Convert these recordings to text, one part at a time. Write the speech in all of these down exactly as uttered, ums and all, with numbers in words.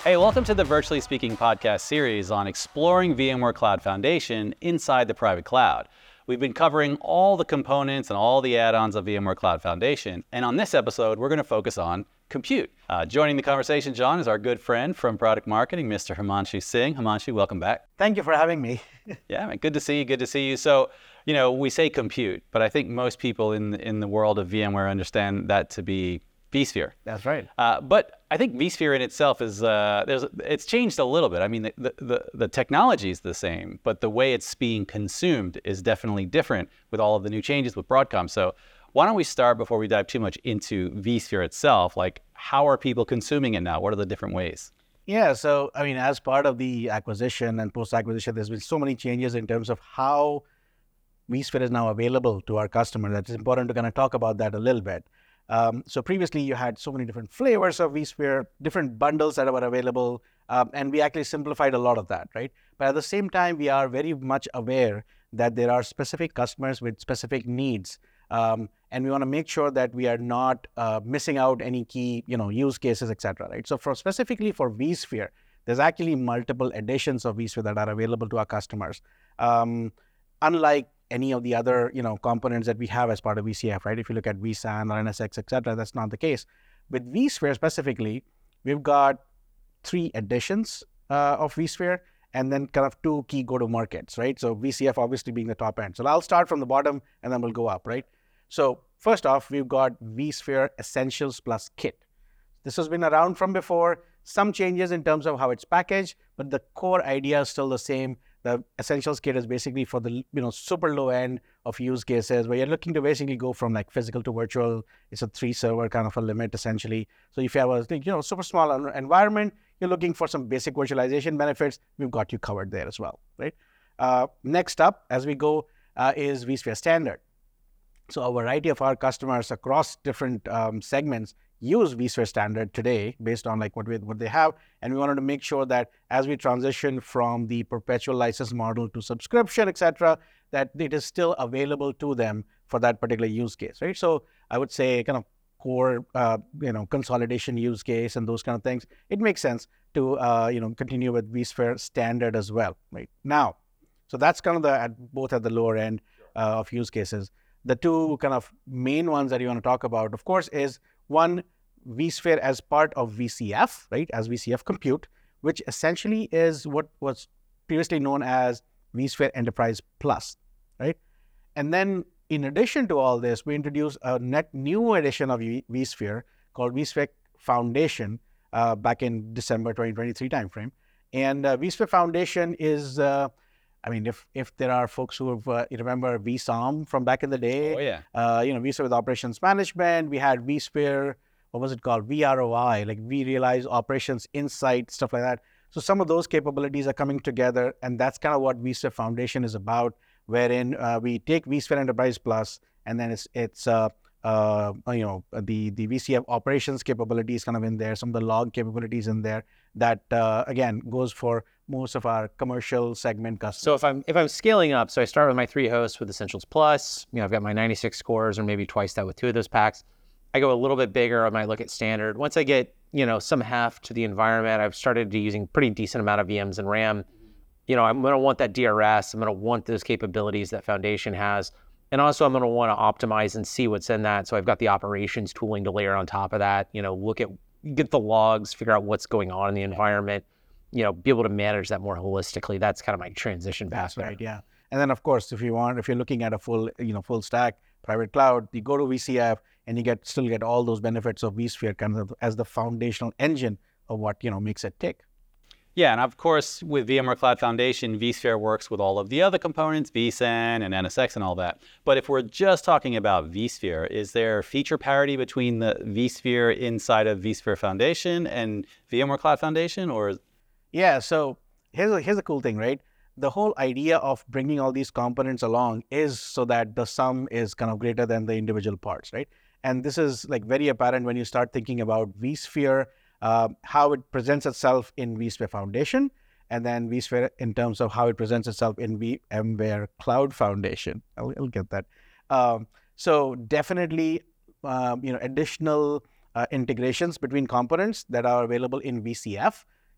Hey, welcome to the Virtually Speaking podcast series on exploring VMware Cloud Foundation inside the private cloud. We've been covering all the components and all the add-ons of VMware Cloud Foundation, and on this episode, we're going to focus on compute. Uh, joining the conversation, John, is our good friend from product marketing, Mister Himanshu Singh. Himanshu, welcome back. Thank you for having me. Yeah, man, good to see you, good to see you. So, you know, we say compute, but I think most people in, in the world of VMware understand that to be vSphere. That's right. Uh, but I think vSphere in itself is, uh, there's, it's changed a little bit. I mean, the, the, the technology is the same, but the way it's being consumed is definitely different with all of the new changes with Broadcom. So why don't we start, before we dive too much into vSphere itself, like how are people consuming it now? What are the different ways? Yeah, so I mean, as part of the acquisition and post-acquisition, there's been so many changes in terms of how vSphere is now available to our customer that it's important to kind of talk about that a little bit. Um, so previously you had so many different flavors of vSphere, different bundles that were available, um, and we actually simplified a lot of that, right? But at the same time, we are very much aware that there are specific customers with specific needs, um, and we want to make sure that we are not uh, missing out any key, you know, use cases, et cetera, right? So for specifically for vSphere, there's actually multiple editions of vSphere that are available to our customers. Um, unlike any of the other, you know, components that we have as part of V C F, right? If you look at vSAN or N S X, et cetera, that's not the case. With vSphere specifically, we've got three editions uh, of vSphere, and then kind of two key go-to-markets, right? So V C F obviously being the top end. So I'll start from the bottom, and then we'll go up, right? So first off, we've got vSphere Essentials Plus Kit. This has been around from before. Some changes in terms of how it's packaged, but the core idea is still the same. The Essentials Kit is basically for the, you know, super low end of use cases where you're looking to basically go from like physical to virtual. It's a three server kind of a limit essentially. So if you have a, you know, super small environment, you're looking for some basic virtualization benefits, we've got you covered there as well, right? Uh, next up, as we go, uh, is vSphere Standard. So a variety of our customers across different um, segments use vSphere Standard today based on like what we, what they have, and we wanted to make sure that as we transition from the perpetual license model to subscription, et cetera, that it is still available to them for that particular use case, right? So I would say kind of core, uh, you know, consolidation use case and those kind of things. It makes sense to uh, you know continue with vSphere Standard as well, right? Now, so that's kind of the at, both at the lower end uh, of use cases. The two kind of main ones that you want to talk about, of course, is one, vSphere as part of V C F, right, as V C F Compute, which essentially is what was previously known as vSphere Enterprise Plus, right? And then in addition to all this, we introduced a net new edition of vSphere called vSphere Foundation uh, back in December twenty twenty-three timeframe. And uh, vSphere Foundation is, uh, I mean, if if there are folks who have, uh, you remember vSOM from back in the day, Oh, yeah. uh, you know, vSphere with operations management, we had vSphere, what was it called? V R O I, like we realize operations insight, stuff like that. So some of those capabilities are coming together, and that's kind of what vSphere Foundation is about, wherein uh, we take vSphere Enterprise Plus, and then it's it's uh, uh, you know the the V C F operations capabilities kind of in there, some of the log capabilities in there. That uh, again goes for most of our commercial segment customers. So if I'm if I'm scaling up, so I start with my three hosts with Essentials Plus. You know, I've got my ninety-six cores, or maybe twice that with two of those packs. I go a little bit bigger, I might look at Standard. Once I get, you know, some heft to the environment, I've started to using pretty decent amount of V Ms and RAM. You know, I'm going to want that D R S. I'm going to want those capabilities that Foundation has. And also I'm going to want to optimize and see what's in that. So I've got the operations tooling to layer on top of that, you know, look at, get the logs, figure out what's going on in the environment, you know, be able to manage that more holistically. That's kind of my transition path. That's right, yeah. And then of course, if you want, if you're looking at a full, you know, full stack private cloud, you go to V C F and you get still get all those benefits of vSphere kind of as the foundational engine of what, you know, makes it tick. Yeah, and of course, with VMware Cloud Foundation, vSphere works with all of the other components, vSAN and N S X and all that. But if we're just talking about vSphere, is there feature parity between the vSphere inside of vSphere Foundation and VMware Cloud Foundation, or? Yeah, so here's a, here's a cool thing, right? The whole idea of bringing all these components along is so that the sum is kind of greater than the individual parts, right? And this is like very apparent when you start thinking about vSphere, uh, how it presents itself in vSphere Foundation, and then vSphere in terms of how it presents itself in VMware Cloud Foundation. I'll, I'll get that. Um, so definitely, um, you know, additional uh, integrations between components that are available in V C F.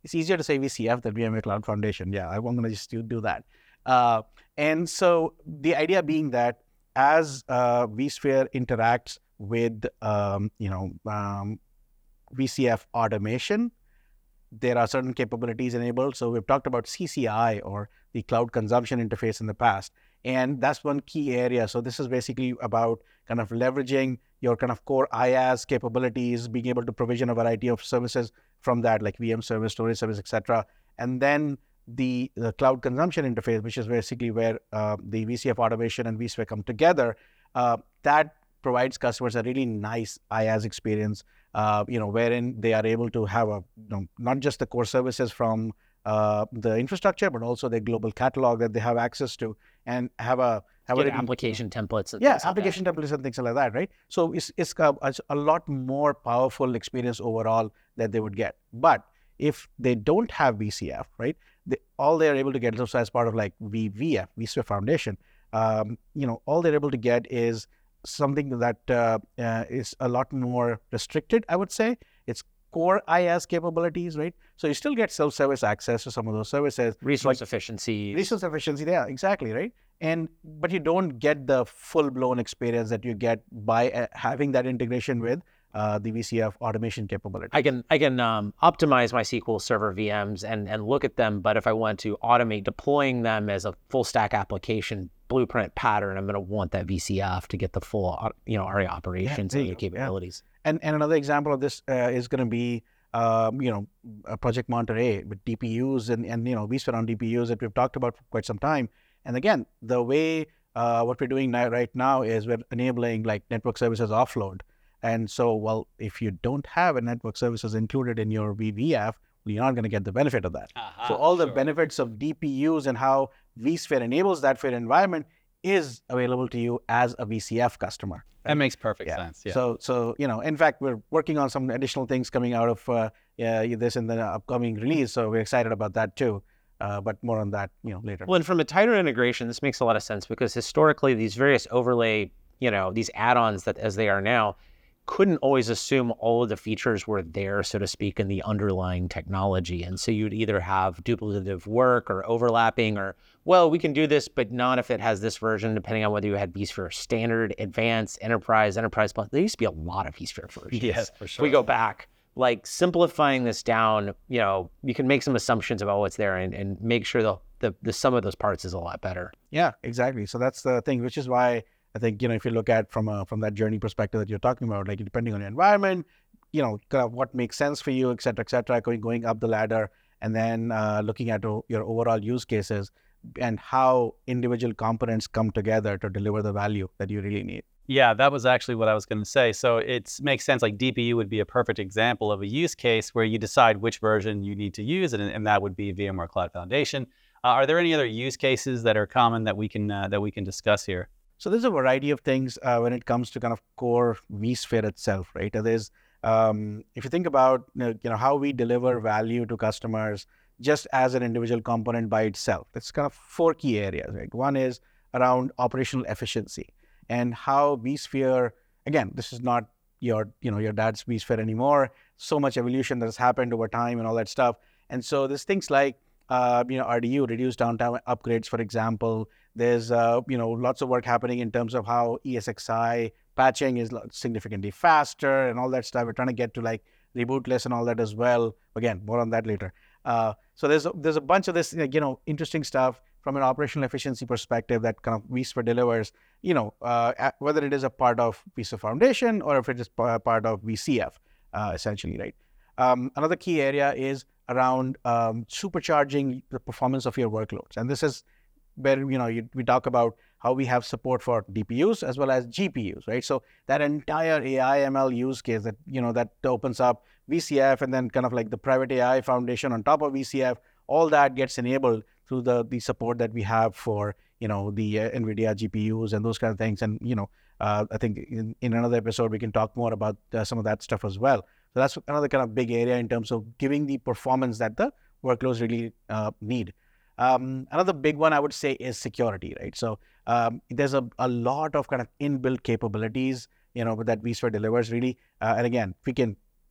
it's easier to say V C F than VMware Cloud Foundation. Yeah, I'm going to just do, do that. Uh, and so the idea being that as uh, vSphere interacts with, um, you know, um, V C F automation, there are certain capabilities enabled. So we've talked about C C I, or the cloud consumption interface, in the past. And that's one key area. So this is basically about kind of leveraging your kind of core IaaS capabilities, being able to provision a variety of services from that, like V M service, storage service, et cetera. And then the, the cloud consumption interface, which is basically where uh, the V C F automation and vSphere come together, uh, that provides customers a really nice IaaS experience, uh, you know, wherein they are able to have a, you know, not just the core services from uh, the infrastructure, but also the global catalog that they have access to, and have a have Get a application templates. And yeah, things like application that. templates and things like that, right? So it's it's a, a lot more powerful experience overall that they would get. But if they don't have V C F, right, they, all they're able to get is as part of like V V F, vSphere Foundation, um, you know, all they're able to get is something that uh, uh, is a lot more restricted, I would say. It's core IaaS capabilities, right? So you still get self-service access to some of those services. Resource efficiency. Resource efficiency, yeah, exactly, right? And but you don't get the full-blown experience that you get by uh, having that integration with uh, the V C F automation capability. I can I can um, optimize my S Q L Server V Ms and and look at them, but if I want to automate deploying them as a full stack application blueprint pattern, I'm going to want that V C F to get the full, you know, A R I A operations there and you the go, yeah. capabilities. And and another example of this uh, is going to be, um, you know, a Project Monterey with D P Us and and you know vSphere on D P Us that we've talked about for quite some time. And again, the way uh, what we're doing now, right now is we're enabling like network services offload. And so, well, if you don't have a network services included in your V V F, you're not going to get the benefit of that. Uh-huh, so all the sure. benefits of D P Us and how vSphere enables that for your environment is available to you as a V C F customer. That makes perfect Yeah. sense. Yeah. So, so you know, in fact, we're working on some additional things coming out of uh, yeah, this in the upcoming release. So we're excited about that too. Uh, but more on that, you know, later. Well, and from a tighter integration, this makes a lot of sense because historically these various overlay, you know, these add-ons that as they are now, couldn't always assume all of the features were there, so to speak, in the underlying technology. And so you'd either have duplicative work or overlapping, or, well, we can do this, but not if it has this version, depending on whether you had vSphere Standard, Advanced, Enterprise, Enterprise Plus. There used to be a lot of vSphere versions. Yes, for If sure. we go back, like simplifying this down, you know, you can make some assumptions about what's there and, and make sure the, the, the sum of those parts is a lot better. Yeah, exactly. So that's the thing, which is why I think, you know, if you look at from a, from that journey perspective that you're talking about, like depending on your environment, you know, kind of what makes sense for you, et cetera, et cetera, going, going up the ladder, and then uh, looking at o- your overall use cases and how individual components come together to deliver the value that you really need. Yeah, that was actually what I was going to say. So it makes sense. Like D P U would be a perfect example of a use case where you decide which version you need to use, and, and that would be VMware Cloud Foundation. Uh, are there any other use cases that are common that we can uh, that we can discuss here? So there's a variety of things uh, when it comes to kind of core vSphere itself, right? There's, um, if you think about, you know, you know, how we deliver value to customers just as an individual component by itself, that's kind of four key areas, right? One is around operational efficiency and how vSphere, again, this is not your, you know, your dad's vSphere anymore. So much evolution that has happened over time and all that stuff. And so there's things like, uh, you know, R D U, reduced downtime upgrades, for example. There's, uh, you know, lots of work happening in terms of how E S X i patching is significantly faster and all that stuff. We're trying to get to like rebootless and all that as well. Again, more on that later. Uh, so there's a, there's a bunch of this, you know, interesting stuff from an operational efficiency perspective that kind of vSphere delivers, you know, uh, whether it is a part of vSphere Foundation or if it is part of V C F, uh, essentially, right? Um, another key area is around um, supercharging the performance of your workloads. And this is where, you know, you, we talk about how we have support for D P Us as well as G P Us, right? So that entire A I M L use case that, you know, that opens up V C F and then kind of like the private A I foundation on top of V C F, all that gets enabled through the, the support that we have for, you know, the uh, NVIDIA G P Us and those kind of things. And, you know, uh, I think in, in another episode, we can talk more about uh, some of that stuff as well. So that's another kind of big area in terms of giving the performance that the workloads really uh, need. Um, another big one I would say is security, right? So um, there's a, a lot of kind of inbuilt capabilities, you know, that vSphere delivers really. Uh, and again, we can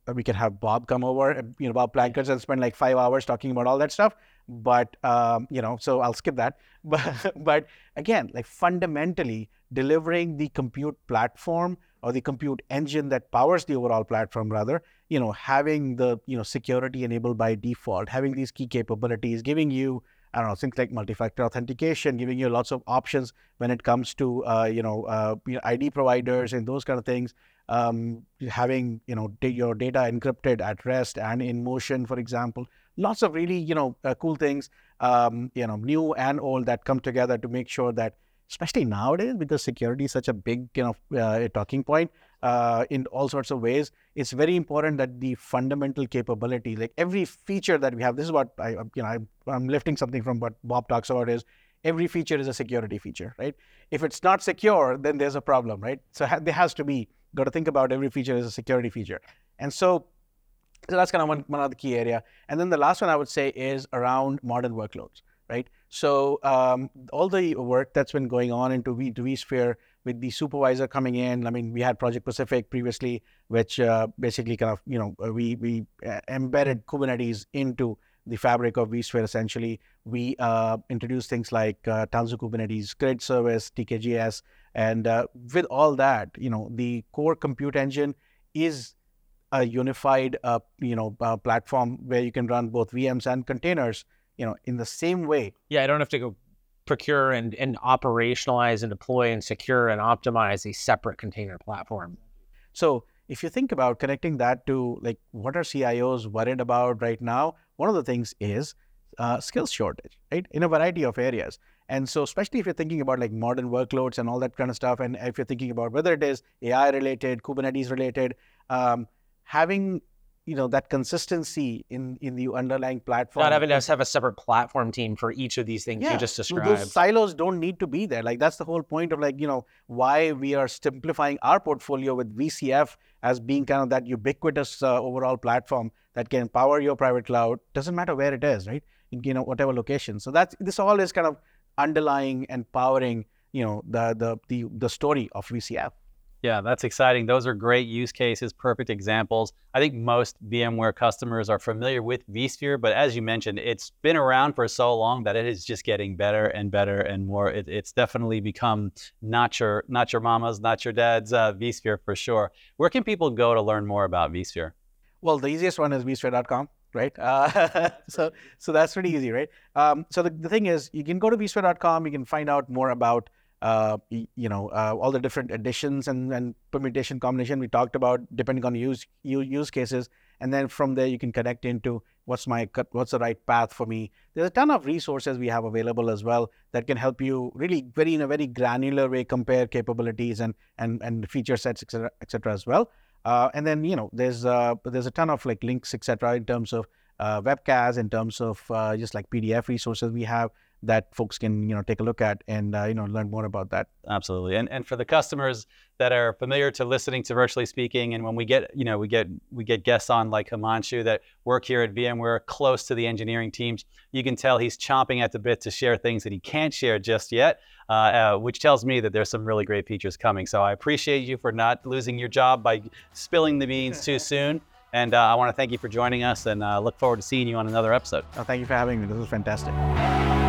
we can have Bob come over, you know, Bob Plankers, and spend like five hours talking about all that stuff. But, um, you know, so I'll skip that. But, but again, like fundamentally delivering the compute platform or the compute engine that powers the overall platform, rather, you know, having the, you know, security enabled by default, having these key capabilities, giving you, I don't know, things like multi-factor authentication, giving you lots of options when it comes to, uh, you know, uh, I D providers and those kind of things. Um, having, you know, da- your data encrypted at rest and in motion, for example. Lots of really, you know, uh, cool things, um, you know, new and old that come together to make sure that, especially nowadays, because security is such a big, you know, uh, talking point uh, in all sorts of ways, it's very important that the fundamental capability, like every feature that we have, this is what I, you know, I, I'm lifting something from what Bob talks about is every feature is a security feature, right? If it's not secure, then there's a problem, right? So ha- there has to be, got to think about every feature as a security feature. And so, so that's kind of one, one other key area. And then the last one I would say is around modern workloads, right? So um, all the work that's been going on into v, vSphere with the supervisor coming in. I mean, we had Project Pacific previously, which uh, basically kind of, you know, we, we uh, embedded Kubernetes into the fabric of vSphere essentially. We uh, introduced things like uh, Tanzu Kubernetes, Grid Service, T K G S, and uh, with all that, you know, the core compute engine is a unified, uh, you know, uh, platform where you can run both V Ms and containers, you know, in the same way. Yeah, I don't have to go procure and, and operationalize and deploy and secure and optimize a separate container platform. So if you think about connecting that to like what are C I Os worried about right now, one of the things is uh, skills shortage, right? In a variety of areas. And so especially if you're thinking about like modern workloads and all that kind of stuff, and if you're thinking about whether it is A I related, Kubernetes related, um, having, you know, that consistency in, in the underlying platform. Not having us have a separate platform team for each of these things yeah, you just described. Those silos don't need to be there. Like that's the whole point of like, you know, why we are simplifying our portfolio with V C F as being kind of that ubiquitous uh, overall platform that can power your private cloud. Doesn't matter where it is, right? In, you know, whatever location. So that's, this all is kind of underlying and powering, you know, the, the, the, the story of V C F. Yeah, that's exciting. Those are great use cases, perfect examples. I think most VMware customers are familiar with vSphere, but as you mentioned, it's been around for so long that it is just getting better and better and more. It, it's definitely become not your, not your mama's, not your dad's uh, vSphere for sure. Where can people go to learn more about vSphere? Well, the easiest one is vSphere dot com. Right. Uh, so, so that's pretty easy, right? Um, so the, the thing is, you can go to vSphere dot com. You can find out more about, uh, you know, uh, all the different additions and, and permutation combination we talked about, depending on use use cases. And then from there, you can connect into what's my what's the right path for me. There's a ton of resources we have available as well that can help you really very in a very granular way compare capabilities and and and feature sets, et cetera, et cetera as well. Uh, and then, you know, there's uh, there's a ton of like links, et cetera, in terms of uh, webcasts, in terms of uh, just like P D F resources we have that folks can, you know, take a look at and, uh, you know, learn more about that. Absolutely. And and for the customers that are familiar to listening to Virtually Speaking, and when we get, you know, we get we get guests on like Himanshu that work here at VMware close to the engineering teams, you can tell he's chomping at the bit to share things that he can't share just yet, uh, uh, which tells me that there's some really great features coming. So I appreciate you for not losing your job by spilling the beans too soon. And uh, I want to thank you for joining us and uh, look forward to seeing you on another episode. Oh, thank you for having me. This was fantastic.